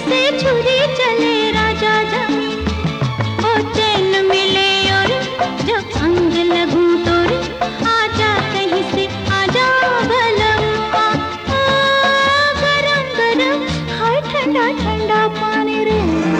जैसे छुरी चले राजा जमी, ओ चैन मिले और जब अंग लगूं तो रे, आजा कहीं से आजा बलम्मा, गरम गरम हाय ठंडा ठंडा पानी रे।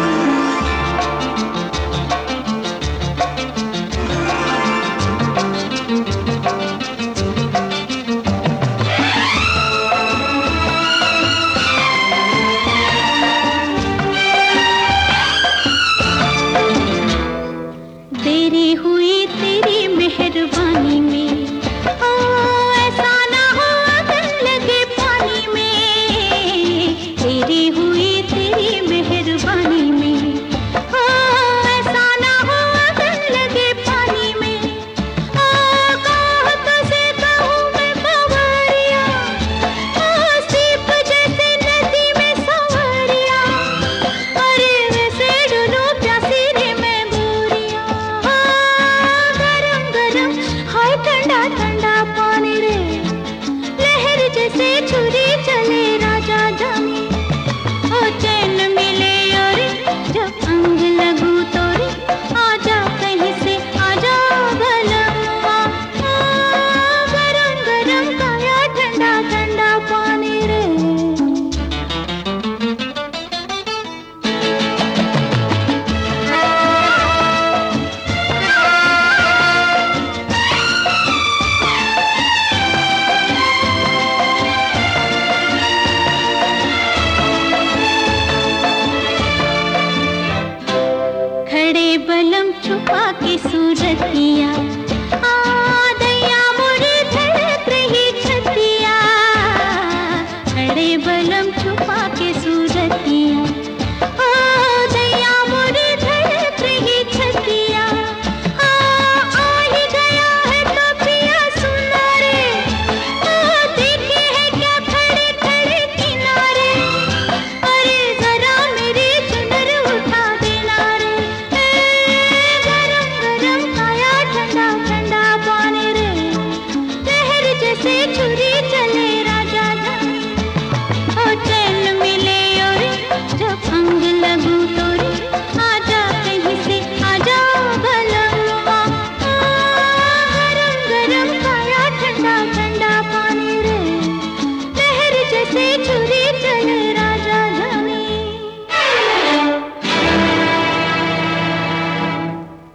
देरी हुई तेरी मेहरबानी में, ओ ऐसा ना हो अगन लगे पानी में। देरी हुई तेरी मेहरबानी में, ओ ऐसा ना हो अगन लगे पानी में। ओ कहत से कहूँ मैं बवरिया, ओ सीप जैसे नदी में सवरिया, अरे वैसे डूबूं प्यासी रे मैं गोरिया। गरम गरम हाय ठंडा ठंडा पानी रे, लहर जैसे छुरी चले राजा जमी, ओ चैन मिले और जब अंग लगूं तो रे, आजा कहीं से आजा बलम्मा, गरम गरम काया ठंडा ठंडा पानी रे। खड़े बलम छुपा के सूरतिया,